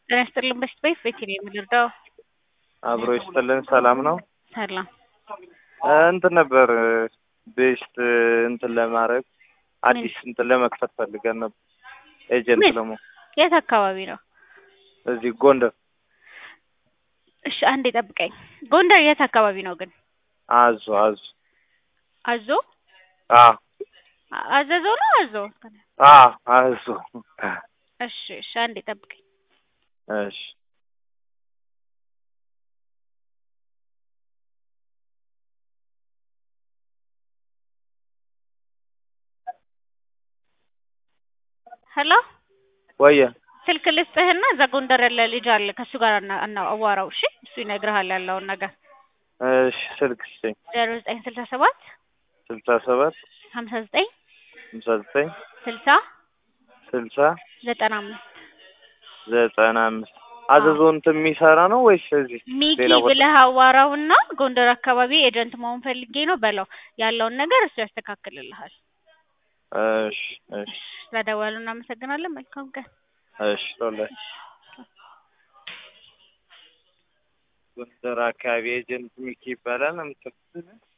ጤና ይስጥልን በስቤት ቤት ነው የምንረዳው። አብሮ ይስጥልን ሰላም ነው። ሰላም እንትን ነበር ቤስት እንትን ለማድረግ አዲስ እንትን ለመክፈት ፈልገን ነበር። ኤጀንት ለሞ የት አካባቢ ነው? እዚህ ጎንደር። እሺ አንዴ ጠብቀኝ። ጎንደር የት አካባቢ ነው ግን? አዞ አዞ አዘዞ ነው አዞ? አዞ። እሺ እሺ አንዴ ጠብቀኝ። እሺ ሄሎ ወየ ስልክ ልስጥህና እዛ ጎንደር ያለ ልጅ አለ ከሱ ጋር አዋራው። እሺ እሱ ይነግርሃል ያለውን ነገር። እሺ ስልክ ስጠኝ። 0967 67 59 59 60 60 95 95 አዘዞ እንትን የሚሰራ ነው ወይስ እዚህ ሚኪ ሌላ ቦታ? ብለህ አዋራውና ጎንደር አካባቢ ኤጀንት መሆን ፈልጌ ነው በለው። ያለውን ነገር እሱ ያስተካክልልሃል። እሺ እሺ ስለደወሉ እናመሰግናለን። መልካም ቀን። እሺ ቶሎ ጎንደር አካባቢ ኤጀንት ሚኪ ይባላል።